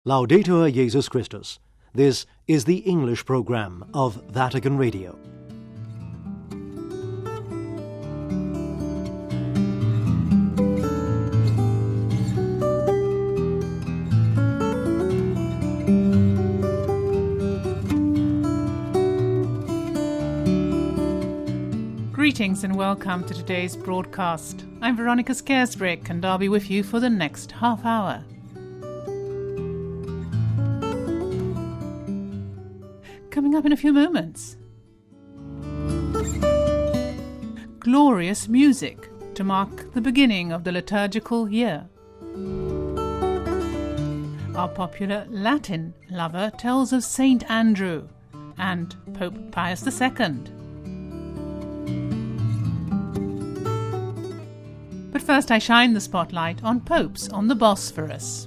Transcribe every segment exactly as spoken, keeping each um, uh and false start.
Laudetur Jesus Christus. This is the English program of Vatican Radio. Greetings and welcome to today's broadcast. I'm Veronica Scaresbrick and I'll be with you for the next half hour. Coming up in a few moments. Glorious music to mark the beginning of the liturgical year. Our popular Latin lover tells of Saint Andrew and Pope Pius the Second. But first I shine the spotlight on popes on the Bosphorus.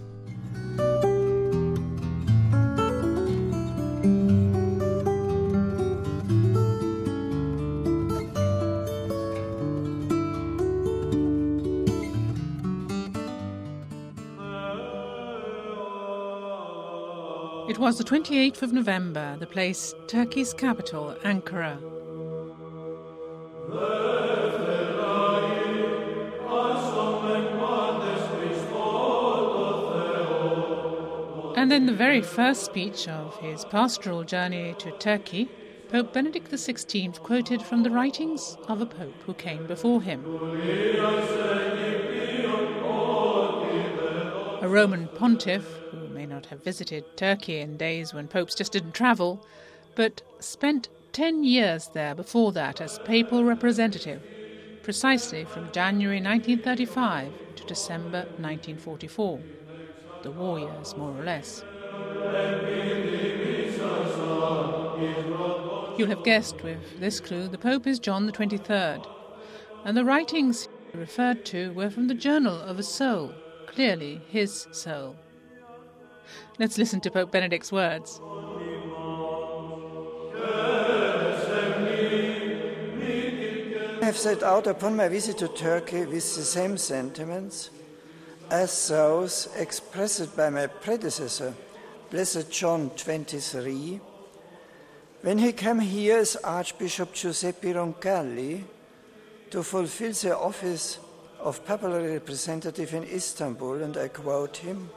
It was the twenty-eighth of November, the place Turkey's capital, Ankara. And then the very first speech of his pastoral journey to Turkey, Pope Benedict the sixteenth quoted from the writings of a pope who came before him. A Roman pontiff, who may not have visited Turkey in days when popes just didn't travel, but spent ten years there before that as papal representative, precisely from January nineteen thirty-five to December nineteen forty-four. The war years, more or less. You'll have guessed with this clue the Pope is John the twenty-third, and the writings he referred to were from the journal of a soul, clearly his soul. Let's listen to Pope Benedict's words. I have set out upon my visit to Turkey with the same sentiments as those expressed by my predecessor, Blessed John the twenty-third, when he came here as Archbishop Giuseppe Roncalli to fulfill the office of papal representative in Istanbul, and I quote him,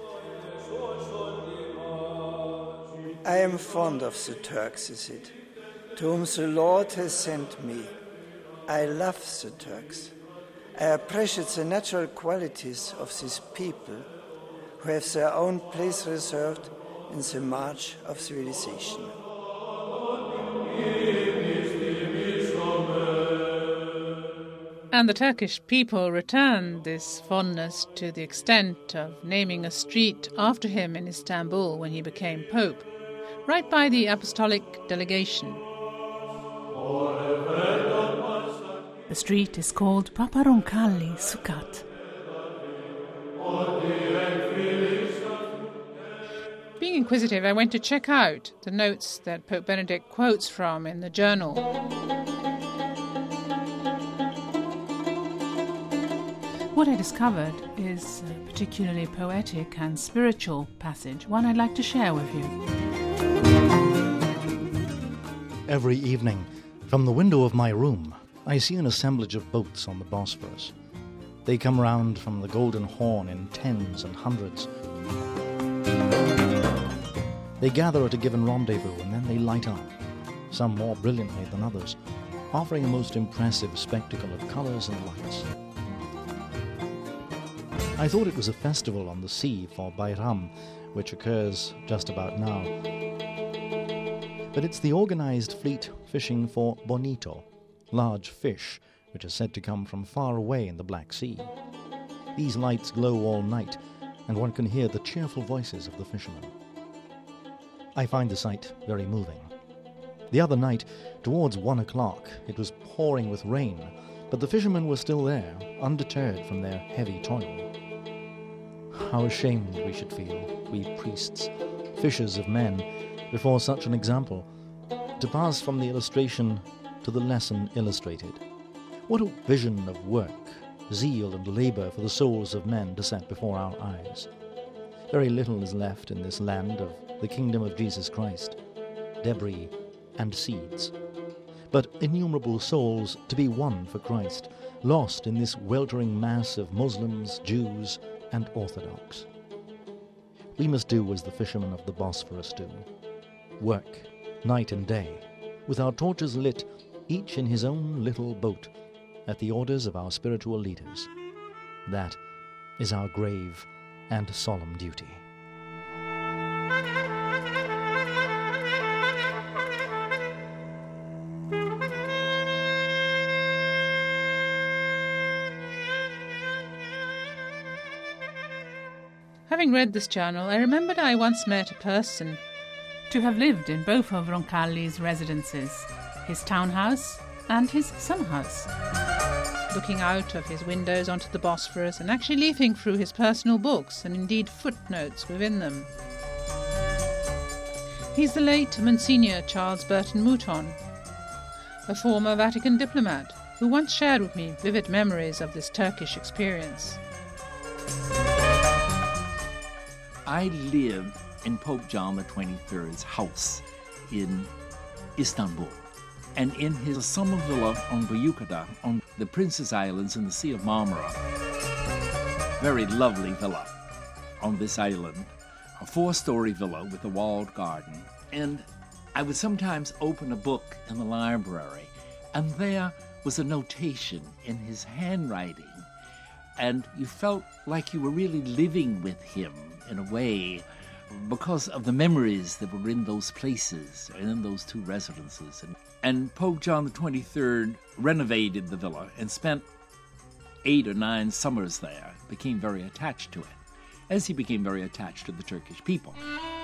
"I am fond of the Turks," he said, "to whom the Lord has sent me. I love the Turks. I appreciate the natural qualities of these people who have their own place reserved in the march of civilization." And the Turkish people returned this fondness to the extent of naming a street after him in Istanbul when he became Pope, right by the apostolic delegation. The street is called Papa Roncalli Sukat. Being inquisitive, I went to check out the notes that Pope Benedict quotes from in the journal. What I discovered is a particularly poetic and spiritual passage, one I'd like to share with you. Every evening, from the window of my room, I see an assemblage of boats on the Bosphorus. They come round from the Golden Horn in tens and hundreds. They gather at a given rendezvous and then they light up, some more brilliantly than others, offering a most impressive spectacle of colours and lights. I thought it was a festival on the sea for Bayram, which occurs just about now. But it's the organised fleet fishing for bonito, large fish, which are said to come from far away in the Black Sea. These lights glow all night, and one can hear the cheerful voices of the fishermen. I find the sight very moving. The other night, towards one o'clock, it was pouring with rain, but the fishermen were still there, undeterred from their heavy toil. How ashamed we should feel, we priests, fishers of men, before such an example, to pass from the illustration to the lesson illustrated. What a vision of work, zeal and labour for the souls of men to set before our eyes. Very little is left in this land of the kingdom of Jesus Christ, debris and seeds, but innumerable souls to be won for Christ, lost in this weltering mass of Muslims, Jews, and Orthodox. We must do as the fishermen of the Bosphorus do, work night and day, with our torches lit, each in his own little boat, at the orders of our spiritual leaders. That is our grave and solemn duty. Having read this journal, I remembered I once met a person to have lived in both of Roncalli's residences, his townhouse and his summer house, looking out of his windows onto the Bosphorus and actually leafing through his personal books and indeed footnotes within them. He's the late Monsignor Charles Burton Mouton, a former Vatican diplomat who once shared with me vivid memories of this Turkish experience. I lived in Pope John the twenty-third's house in Istanbul, and in his summer villa on Büyükada, on the Princess Islands in the Sea of Marmara. Very lovely villa on this island, a four-story villa with a walled garden. And I would sometimes open a book in the library, and there was a notation in his handwriting, and you felt like you were really living with him in a way, because of the memories that were in those places and in those two residences. And, and Pope John the twenty-third renovated the villa and spent eight or nine summers there, became very attached to it, as he became very attached to the Turkish people.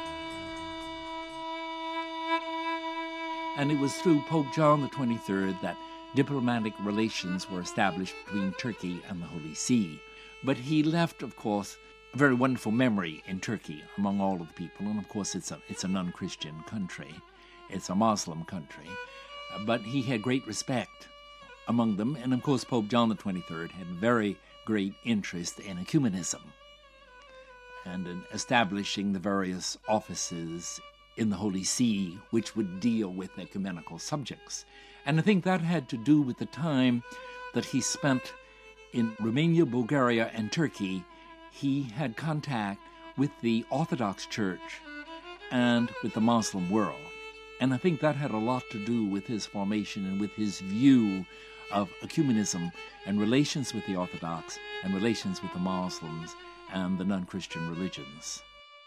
And it was through Pope John the twenty-third that diplomatic relations were established between Turkey and the Holy See. But he left, of course, a very wonderful memory in Turkey among all of the people, and of course it's a it's a non-Christian country, it's a Muslim country, but he had great respect among them, and of course Pope John the twenty-third had very great interest in ecumenism and in establishing the various offices in the Holy See which would deal with ecumenical subjects. And I think that had to do with the time that he spent in Romania, Bulgaria, and Turkey. He had contact with the Orthodox Church and with the Muslim world. And I think that had a lot to do with his formation and with his view of ecumenism and relations with the Orthodox and relations with the Muslims and the non-Christian religions.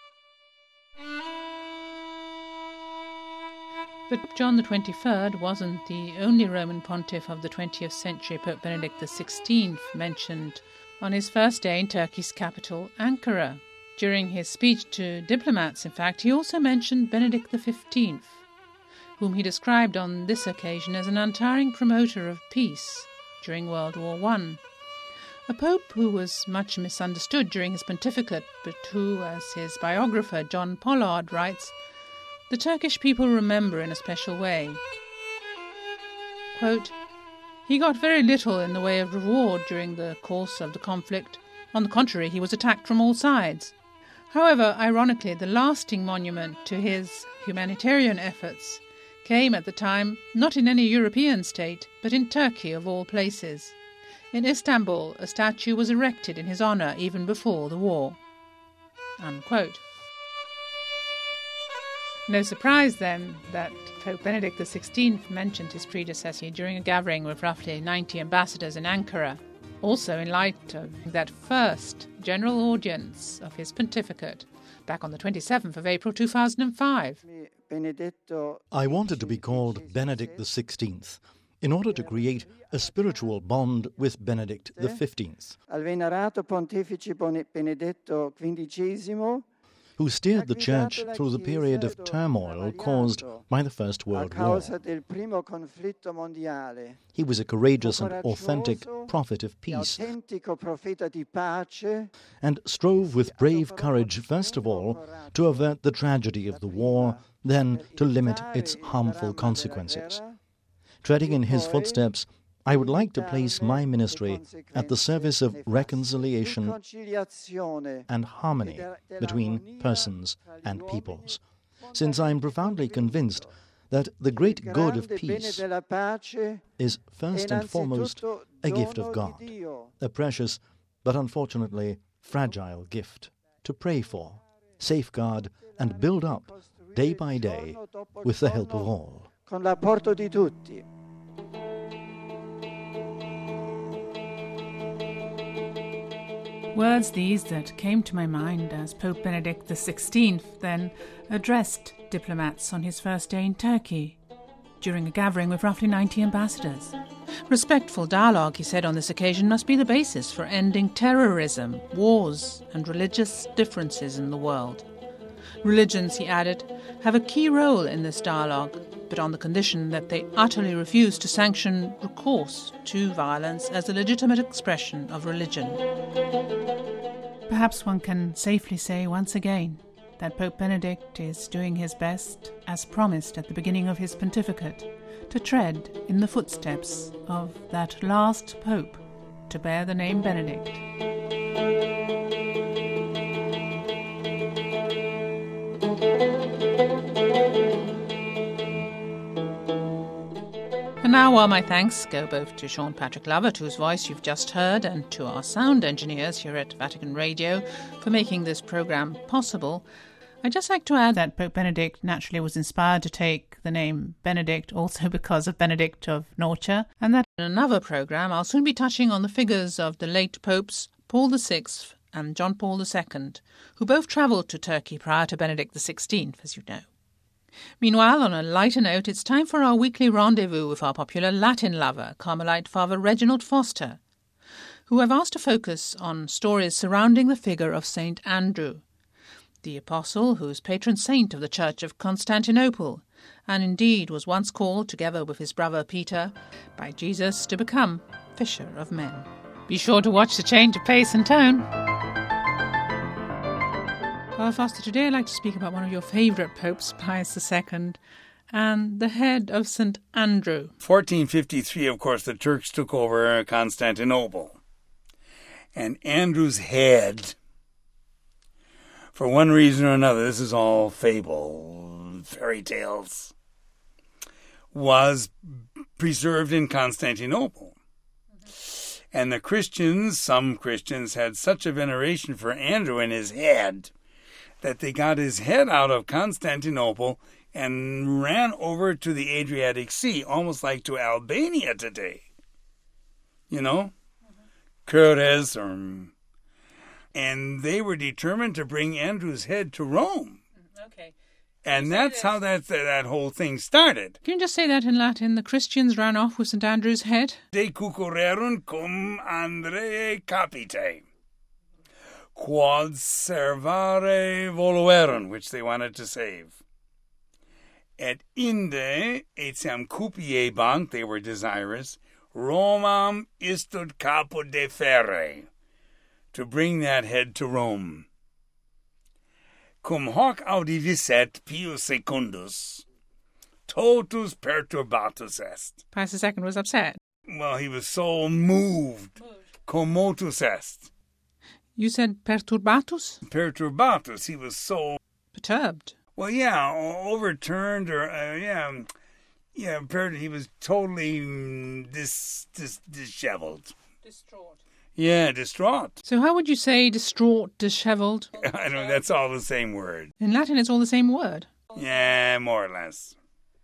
But John the twenty-third wasn't the only Roman pontiff of the twentieth century. Pope Benedict the sixteenth mentioned on his first day in Turkey's capital, Ankara. During his speech to diplomats, in fact, he also mentioned Benedict the fifteenth, whom he described on this occasion as an untiring promoter of peace during World War One. A pope who was much misunderstood during his pontificate, but who, as his biographer John Pollard writes, the Turkish people remember in a special way. Quote, "He got very little in the way of reward during the course of the conflict. On the contrary, he was attacked from all sides. However, ironically, the lasting monument to his humanitarian efforts came at the time not in any European state, but in Turkey of all places. In Istanbul, a statue was erected in his honour even before the war." Unquote. No surprise, then, that Pope Benedict the sixteenth mentioned his predecessor during a gathering with roughly ninety ambassadors in Ankara, also in light of that first general audience of his pontificate back on the twenty-seventh of April two thousand five. I wanted to be called Benedict the sixteenth in order to create a spiritual bond with Benedict the fifteenth, who steered the Church through the period of turmoil caused by the First World War. He was a courageous and authentic prophet of peace, and strove with brave courage, first of all, to avert the tragedy of the war, then to limit its harmful consequences. Treading in his footsteps, I would like to place my ministry at the service of reconciliation and harmony between persons and peoples, since I am profoundly convinced that the great good of peace is first and foremost a gift of God, a precious but unfortunately fragile gift to pray for, safeguard and build up day by day with the help of all. Con l'apporto di tutti. Words these that came to my mind as Pope Benedict the sixteenth then addressed diplomats on his first day in Turkey, during a gathering with roughly ninety ambassadors. Respectful dialogue, he said on this occasion, must be the basis for ending terrorism, wars, and religious differences in the world. Religions, he added, have a key role in this dialogue, but on the condition that they utterly refuse to sanction recourse to violence as a legitimate expression of religion. Perhaps one can safely say once again that Pope Benedict is doing his best, as promised at the beginning of his pontificate, to tread in the footsteps of that last pope to bear the name Benedict. And now all my thanks go both to Sean Patrick Lovett, whose voice you've just heard, and to our sound engineers here at Vatican Radio for making this programme possible. I'd just like to add that Pope Benedict naturally was inspired to take the name Benedict also because of Benedict of Norcia, and that in another programme I'll soon be touching on the figures of the late popes Paul the Sixth and John Paul the Second, who both travelled to Turkey prior to Benedict the sixteenth, as you know. Meanwhile, on a lighter note, it's time for our weekly rendezvous with our popular Latin lover, Carmelite Father Reginald Foster, who I've asked to focus on stories surrounding the figure of Saint Andrew, the apostle who's patron saint of the Church of Constantinople, and indeed was once called, together with his brother Peter, by Jesus to become fisher of men. Be sure to watch the change of pace and tone. Father Foster, today I'd like to speak about one of your favourite popes, Pius the Second, and the head of Saint Andrew. fourteen fifty-three, of course, the Turks took over Constantinople. And Andrew's head, for one reason or another, this is all fable, fairy tales, was preserved in Constantinople. And the Christians, some Christians, had such a veneration for Andrew and his head that they got his head out of Constantinople and ran over to the Adriatic Sea, almost like to Albania today. You know? Curres, or... and they were determined to bring Andrew's head to Rome. Okay. And that's how that, that whole thing started. Can you just say that in Latin? The Christians ran off with Saint Andrew's head? De cucurrerunt cum Andreae capite, quod servare voluerunt, which they wanted to save. Et inde etiam cupiebant, they were desirous, Romam istud capo deferre, to bring that head to Rome. Cum hoc audivisset Pius Secundus, totus perturbatus est. Pius the Second was upset. Well, he was so moved. Commotus est. You said perturbatus? Perturbatus. He was so... perturbed. Well, yeah, overturned or, uh, yeah, yeah, he was totally um, dis, dis, disheveled. Distraught. Yeah, distraught. So how would you say distraught, dishevelled? I don't know, that's all the same word. In Latin, it's all the same word. Yeah, more or less.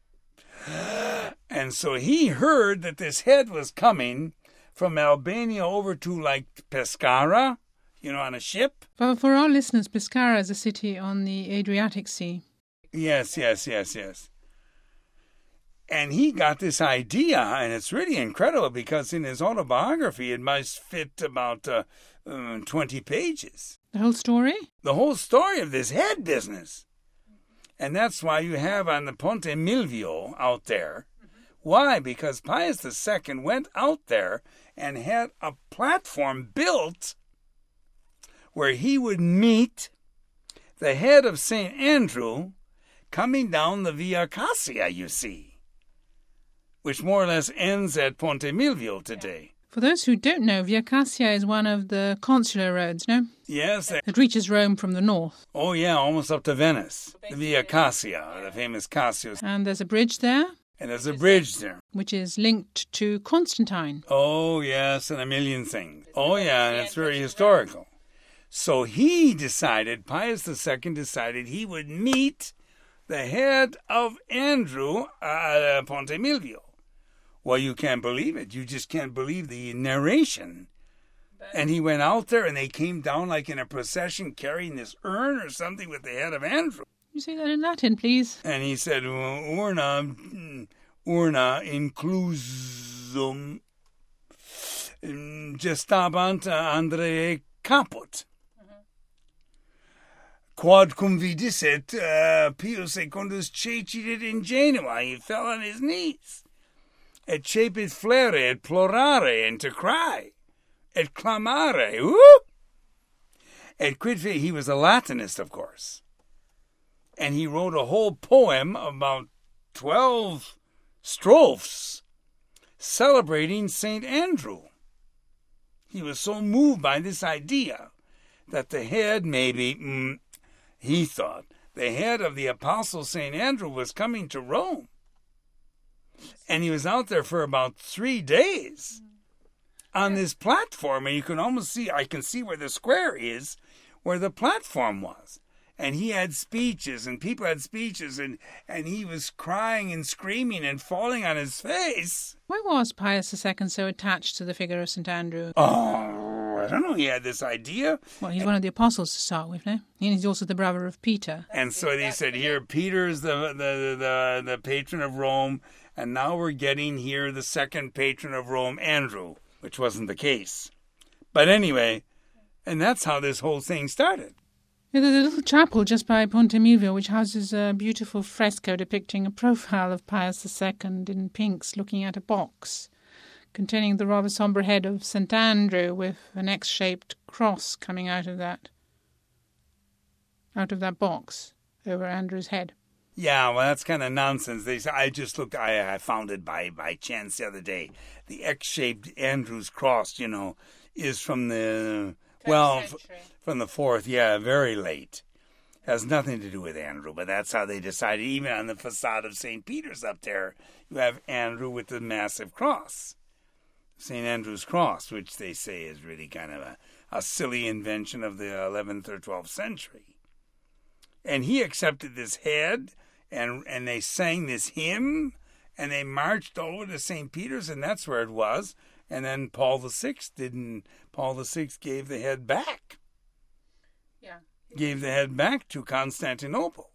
And so he heard that this head was coming from Albania over to, like, Pescara, you know, on a ship. But for our listeners, Pescara is a city on the Adriatic Sea. Yes, yes, yes, yes. And he got this idea, and it's really incredible because in his autobiography it must fit about uh, uh, twenty pages. The whole story? The whole story of this head business. And that's why you have on the Ponte Milvio out there. Why? Because Pius the Second went out there and had a platform built where he would meet the head of Saint Andrew coming down the Via Cassia, you see. which more or less ends at Ponte Milvio today. For those who don't know, Via Cassia is one of the consular roads, no? Yes. It reaches Rome from the north. Oh, yeah, almost up to Venice. The Via Cassia, the famous Cassius. And there's a bridge there. And there's a bridge there. Which is linked to Constantine. Oh, yes, and a million things. Oh, yeah, and it's very historical. So he decided, Pius the Second decided he would meet the head of Andrew at Ponte Milvio. Well, you can't believe it. You just can't believe the narration. And he went out there and they came down like in a procession carrying this urn or something with the head of Andrew. You say that in Latin, please. And he said, urna, urna inclusum gestabant Andreae caput. Quod cum vidisset uh, Pius Secundus cecidit in Genua. He fell on his knees. Et cepit flere, et plorare, and to cry. Et clamare. Whoop! Et quidve, he was a Latinist, of course. And he wrote a whole poem, about twelve strophes, celebrating Saint Andrew. He was so moved by this idea that the head, maybe, mm, he thought, the head of the Apostle Saint Andrew was coming to Rome. And he was out there for about three days on this platform. And you can almost see, I can see where the square is, where the platform was. And he had speeches, and people had speeches, and, and he was crying and screaming and falling on his face. Why was Pius the Second so attached to the figure of Saint Andrew? Oh, I don't know. He had this idea. Well, he's one of the apostles to start with, no? And he's also the brother of Peter. And so he said, here, Peter is the, the, the, the patron of Rome, and now we're getting here the second patron of Rome, Andrew, which wasn't the case. But anyway, and that's how this whole thing started. Yeah, there's a little chapel just by Ponte Milvio which houses a beautiful fresco depicting a profile of Pius the Second in pinks looking at a box containing the rather sombre head of Saint Andrew with an X-shaped cross coming out of that out of that box over Andrew's head. Yeah, well, that's kind of nonsense. They I just looked, I, I found it by, by chance the other day. The X-shaped Andrew's cross, you know, is from the... Well, f- from the fourth, yeah, very late. Has nothing to do with Andrew, but that's how they decided. Even on the facade of Saint Peter's up there, you have Andrew with the massive cross. Saint Andrew's cross, which they say is really kind of a, a silly invention of the eleventh or twelfth century. And he accepted this head, and, and they sang this hymn, and they marched over to Saint Peter's, and that's where it was. And then Paul the Sixth didn't. Paul the Sixth gave the head back. Yeah. Gave the head back to Constantinople.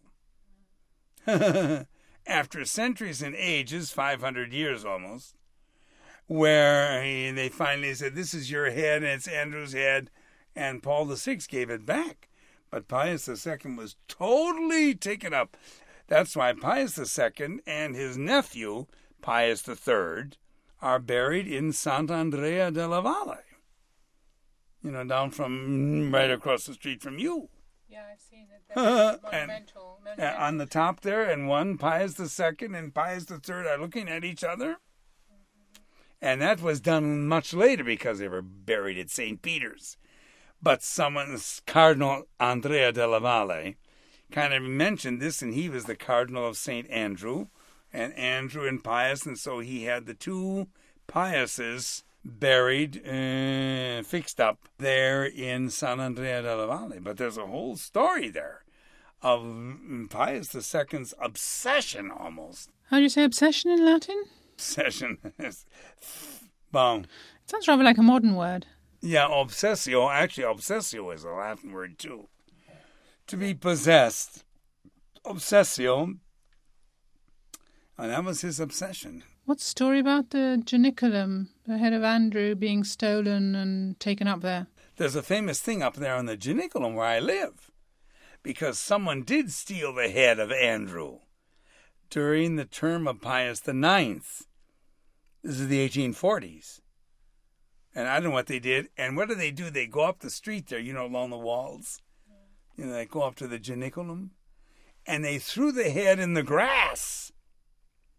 After centuries and ages, five hundred years almost, where he, they finally said, this is your head, and it's Andrew's head, and Paul the Sixth gave it back. But Pius the Second was totally taken up. That's why Pius the Second and his nephew, Pius the Third, are buried in Sant'Andrea della Valle. You know, down from right across the street from you. Yeah, I've seen it. That's monumental, and, monumental. On the top there, and one, Pius the Second and Pius the Third are looking at each other. Mm-hmm. And that was done much later because they were buried at Saint Peter's. But someone, Cardinal Andrea della Valle, kind of mentioned this, and he was the Cardinal of Saint Andrew, and Andrew and Pius, and so he had the two Piuses buried, uh, fixed up there in Sant'Andrea della Valle. But there's a whole story there of Pius the Second's obsession, almost. How do you say obsession in Latin? Obsession. Bon. It sounds rather like a modern word. Yeah, obsessio. Actually, obsessio is a Latin word, too. To be possessed. Obsessio. And that was his obsession. What's the story about the Janiculum, the head of Andrew, being stolen and taken up there? There's a famous thing up there on the Janiculum where I live, because someone did steal the head of Andrew during the term of Pius the Ninth. This is the eighteen forties. And I don't know what they did. And what do they do? They go up the street there, you know, along the walls. You know, they go up to the Janiculum, and they threw the head in the grass.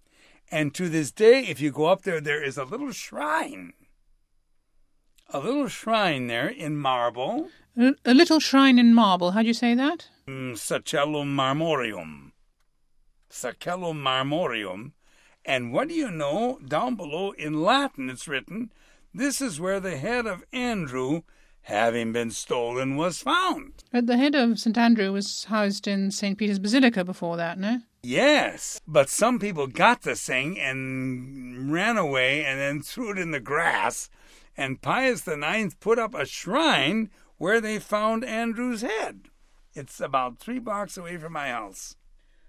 And to this day, if you go up there, there is a little shrine. A little shrine there in marble. A, a little shrine in marble. How do you say that? Mm, Sacellum Marmorium. Sacellum Marmorium. And what do you know? Down below in Latin it's written, this is where the head of Andrew, having been stolen, was found. But the head of Saint Andrew was housed in Saint Peter's Basilica before that, no? Yes, but some people got this thing and ran away and then threw it in the grass. And Pius the Ninth put up a shrine where they found Andrew's head. It's about three blocks away from my house.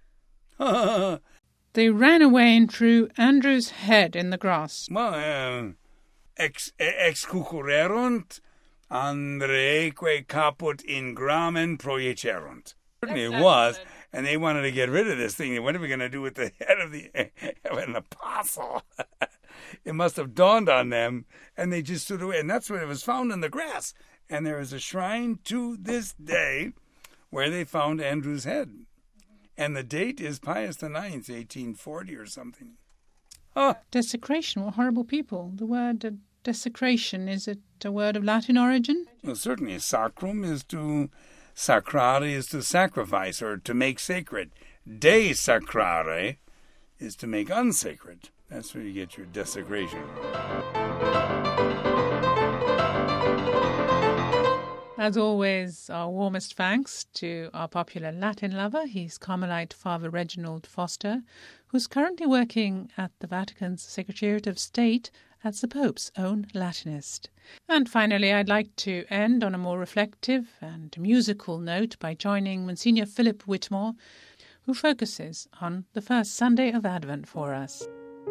They ran away and threw Andrew's head in the grass. Well, uh, ex excucurerunt Andreque caput in gramen proiecerunt. Certainly it was, and they wanted to get rid of this thing. What are we going to do with the head of, the, of an apostle? It must have dawned on them, and they just threw it away. And that's where it was found in the grass. And there is a shrine to this day where they found Andrew's head. And the date is Pius the Ninth, eighteen forty or something. Oh. Desecration, what horrible people. The word uh, desecration, is it a word of Latin origin? Well, certainly. Sacrum is to... Sacrare is to sacrifice or to make sacred. Desacrare is to make unsacred. That's where you get your desecration. As always, our warmest thanks to our popular Latin lover. He's Carmelite Father Reginald Foster, who's currently working at the Vatican's Secretariat of State as the Pope's own Latinist. And finally, I'd like to end on a more reflective and musical note by joining Monsignor Philip Whitmore, who focuses on the first Sunday of Advent for us.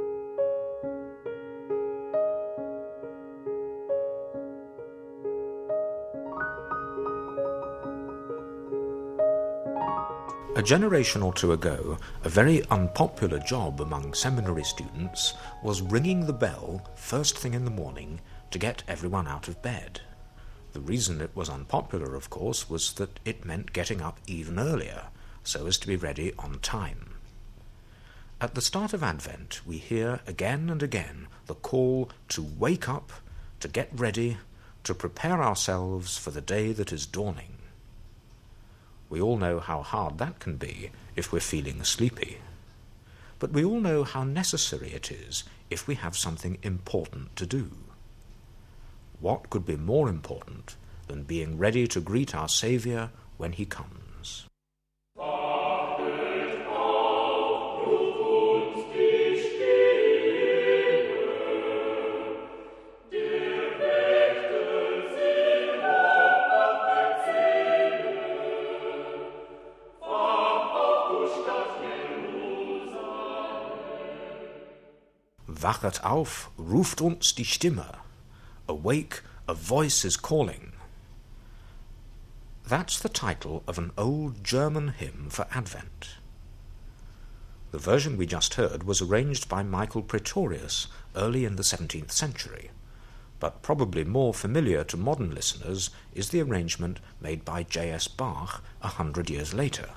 A generation or two ago, a very unpopular job among seminary students was ringing the bell first thing in the morning to get everyone out of bed. The reason it was unpopular, of course, was that it meant getting up even earlier, so as to be ready on time. At the start of Advent, we hear again and again the call to wake up, to get ready, to prepare ourselves for the day that is dawning. We all know how hard that can be if we're feeling sleepy. But we all know how necessary it is if we have something important to do. What could be more important than being ready to greet our Saviour when he comes? Wachet auf, ruft uns die Stimme. Awake, a voice is calling. That's the title of an old German hymn for Advent. The version we just heard was arranged by Michael Praetorius early in the seventeenth century, but probably more familiar to modern listeners is the arrangement made by J S Bach a hundred years later.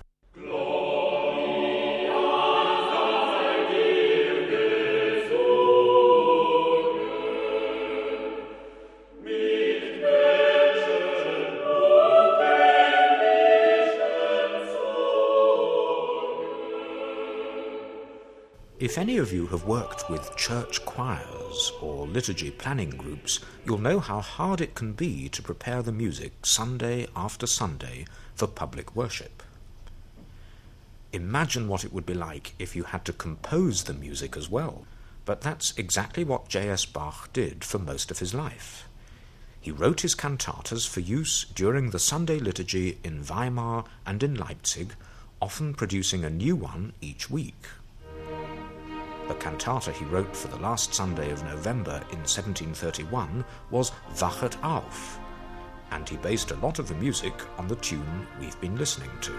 If any of you have worked with church choirs or liturgy planning groups, you'll know how hard it can be to prepare the music Sunday after Sunday for public worship. Imagine what it would be like if you had to compose the music as well. But that's exactly what J S Bach did for most of his life. He wrote his cantatas for use during the Sunday liturgy in Weimar and in Leipzig, often producing a new one each week. The cantata he wrote for the last Sunday of November in seventeen thirty-one was Wachet auf, and he based a lot of the music on the tune we've been listening to.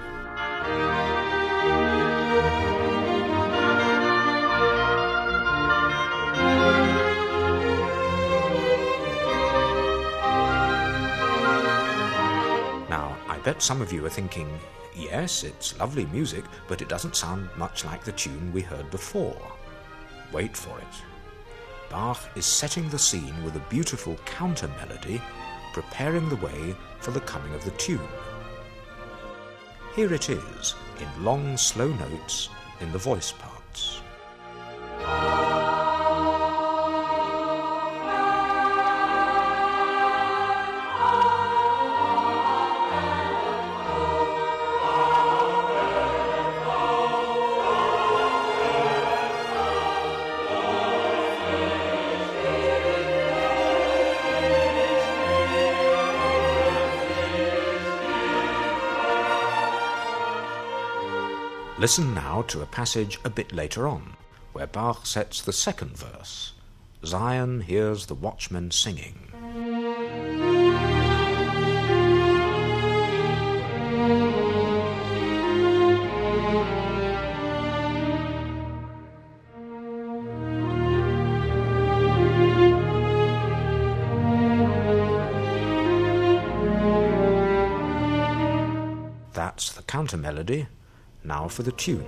Now, I bet some of you are thinking, yes, it's lovely music, but it doesn't sound much like the tune we heard before. Wait for it. Bach is setting the scene with a beautiful counter-melody, preparing the way for the coming of the tune. Here it is, in long, slow notes in the voice parts. Listen now to a passage a bit later on, where Bach sets the second verse. Zion hears the watchmen singing. That's the counter melody. Now for the tune.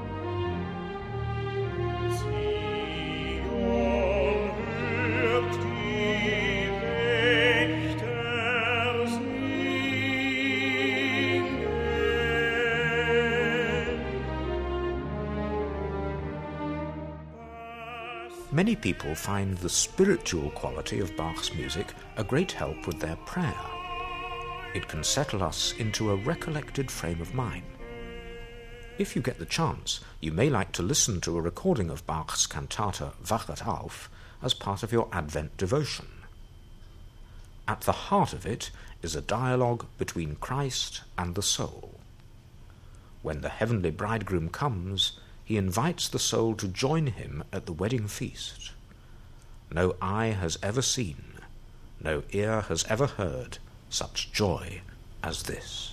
Many people find the spiritual quality of Bach's music a great help with their prayer. It can settle us into a recollected frame of mind. If you get the chance, you may like to listen to a recording of Bach's cantata Wachet auf as part of your Advent devotion. At the heart of it is a dialogue between Christ and the soul. When the heavenly bridegroom comes, he invites the soul to join him at the wedding feast. No eye has ever seen, no ear has ever heard such joy as this.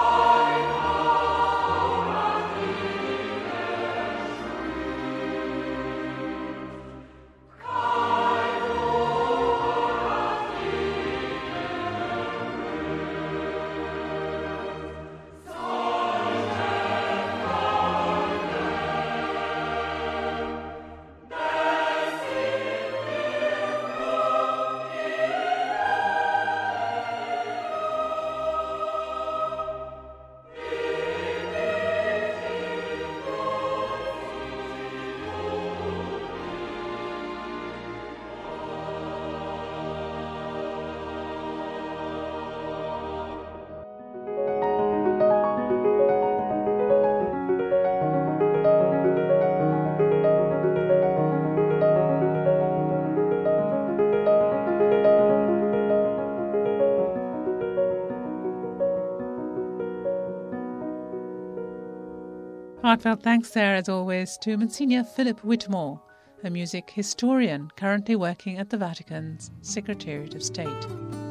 Heartfelt thanks there, as always, to Monsignor Philip Whitmore, a music historian currently working at the Vatican's Secretariat of State.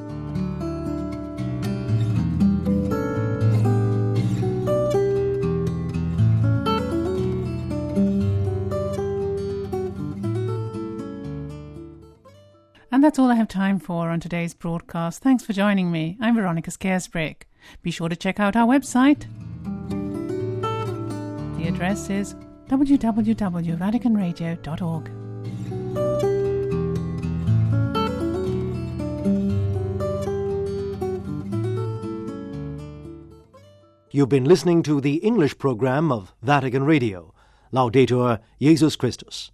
And that's all I have time for on today's broadcast. Thanks for joining me. I'm Veronica Scaresbrick. Be sure to check out our website. The address is w w w dot vatican radio dot org. You've been listening to the English program of Vatican Radio. Laudetur Jesus Christus.